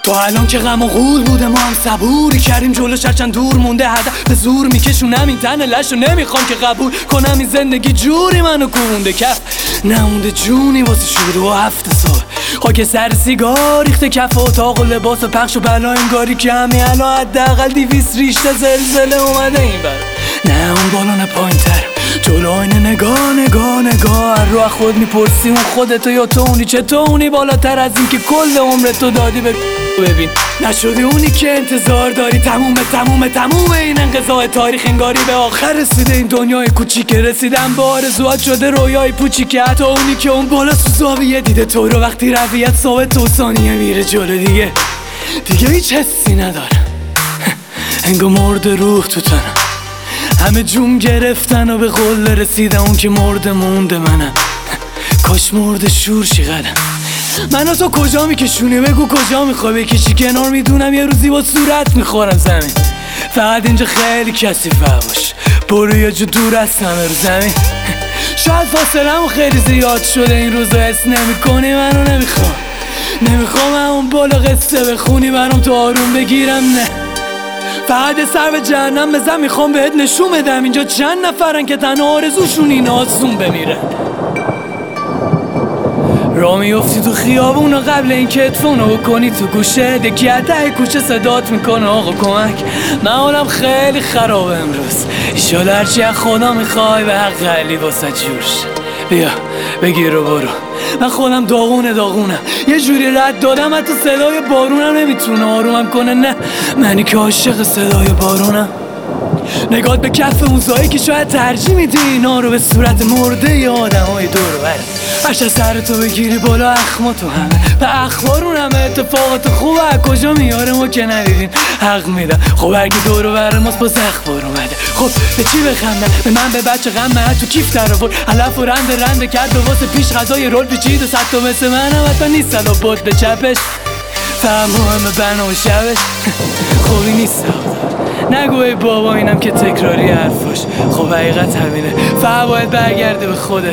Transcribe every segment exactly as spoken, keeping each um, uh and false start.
تا الان که غم و غول بوده ما هم صبوری کردیم جلوش هرچند دور مونده هدف به زور میکشونم این تن لشو نمیخوام که قبول کنم این زندگی جوری منو کونده کف نمونده جونی واسه شروع و هفته سال خاک سر سیگار ریخته کف اتاق و لباس و پخش و بلا انگاری که همین الان حداقل دیویس ریشته زلزله اومده این بر نه اون بالا نه پایین تر جلو آینه نگاه نگاه نگاه رو از خود میپرسی اون خودتو یا تو اونی چه تو اونی بالاتر از این که کل عمرتو دادی به ببین نشدی اونی که انتظار داری تمومه تمومه تمومه این انقضاء تاریخ انگاری به آخر رسیده این دنیای کوچیک رسیدن به آرزوات شده رویای پوچیکه حتی اونی که اون بالا سوزاویه دیده تو رو وقتی رویت ثابت و ثانیه میره جلو دیگه دیگه هیچ حسی نداره انگار مرد روح تو تنم همه جون گرفتن و به قله رسیدن اون که مرد مونده منم کاش مرد شور شی قدم منو تو کجا میکشونی بگو کجا میخوای بکشی کنار میدونم یه روزی با صورت میخورم زمین فقط اینجا خیلی کثیفه باش برو یه جو دور از همه رو زمین شاید فاصله‌مون خیلی زیاد شده این روزا حس نمی‌کنی منو نمیخوام نمیخوام همون بالا قصه بخونی برام تو آروم بگیرم نه فقط سر به جهنم بزن میخوام بهت نشون بدم اینجا چند نفرن که تنها آرزوشون این آسون بمیرن را میفتی تو خیابون و قبل این که ادفونو بکنی تو گوشه دکی عده کوچه صدات میکنه آقا کمک من حالم خیلی خرابه امروز ایشالا هرچی از خدا میخوای به حق علی واسه جورش بیا بگیر و برو من خودم داغونه داغونم یه جوری رد دادم حتی صدای بارونم نمیتونه آرومم کنه نه منی که عاشق صدای بارونم نگات به کف موزایی که شاید ترجیح میدی اینا رو به صورت مرده ی آدم های دور بره هرچه سر تو بگیری بالا اخما تو همه به اخبارون همه اتفاقات خوبه از کجا میاره ما که ندیدین حق میدم خب اگه دور بره ماست باز اخبار اومده خب به چی بخندم به من به بچه غم من تو کیف در آورد علف و رنده رنده کرد و واسه پیش غذای رول پیچید و صد تا مثل منم حتی نیست و بود به چپش فهم همه برنامه شبش خوبی نیست نگو ای بابا اینم که تکراری حرفاش خب حقیقت همینه فقط باید برگرده به خودت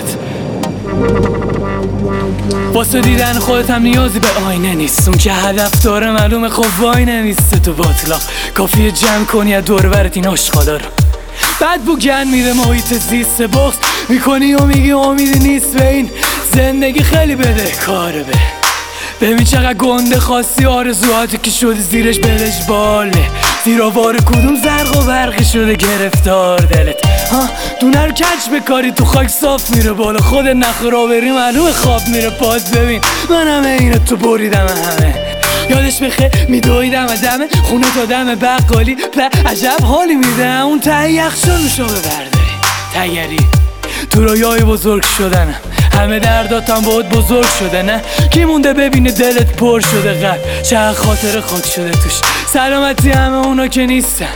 واسه دیدن خودت هم نیازی به آینه نیست اون که هدف داره معلومه خب وای نمیسته تو باطلاق کافیه جمع کنی از دور برت این عشقالا رو بعد بو گن میده محیط زیست بخص میکنی و میگی امیدی نیست به این زندگی خیلی بده کاره به ببین چقدر گنده خواستی آرزوهاتی که شده زیرش بلش باله زیراوار کدوم زرق و برقی شده گرفتار دلت ها دونه رو کج بکاری تو خاک صاف میره بالا خود نخورا بری معلومه خواب میره پاس ببین من همه اینو تو بریدم همه یادش بخیر میدویدم و دمه خونه تا دم بقالی به عجب حالی میده اون ته یخشانوشو ببرداری تگری تو رویای بزرگ شدنم همه درداتم باید بزرگ شده نه کی مونده ببینه دلت پر شده قلب چه خاطر خاک شده توش سلامتی همه اونا که نیستن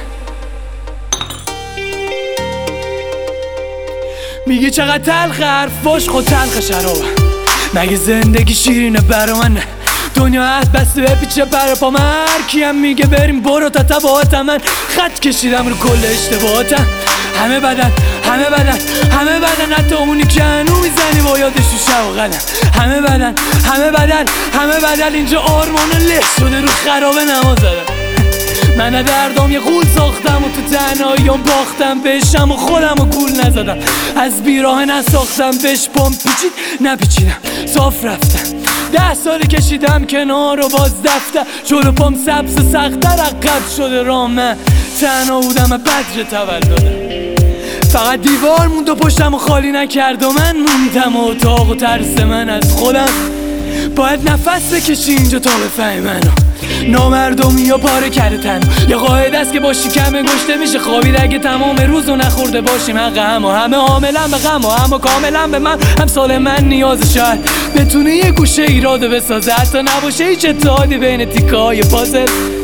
میگی چقدر تلخ حرفاش خود تلخ شرابم مگه زندگی شیرینه برا من نه دنیا هست بسته بپیچه برا پا من هر کیم میگه بریم برو تا تباهاتم من خط کشیدم رو کل اشتباهاتم همه بدن همه بدن همه بدن حتی اونی که هنو میزنی با یادش تو شب و قدم همه بدن همه بدن همه بدن اینجا آرمان له شده رو خرابه نماز زدم من دردام یه غول ساختم و تو تنهاییام باختم بهشم و خودم و گول نزدم از بیراه نساختم بهش پام پیچید نپیچیدم صاف رفتم ده سالی کشیدم کنار و باز دفتر جلو پام سبز و سختر عقب شده راه من تنها بودم بدر تولدم فقط دیوار موند و پشتم و خالی نکرد و من موندم و اتاق و ترس من از خودم باید نفس بکشی اینجا تا بفهمی منو نامردمی یا پاره کرده تنو یه قاعده است که باشی کمه گشته میشه خوابید اگه تمام روزو نخورده باشیم حق هم و همه عاملا به غم و همه کاملا به من هم سال من نیاز شاید بتونه یه گوشه ایراده بسازه حتی نباشه هیچ اتحادی بین تیکه های پازل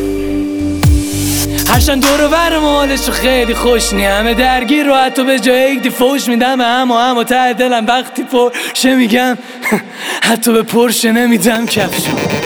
هرچند دور و بر مالشو خیلی خوش نی همه درگیر رو حتی به جای یک دی فوش میدم اما اما ته دلم وقتی پرشه میگم حتی به پرشه نمیدم کفشو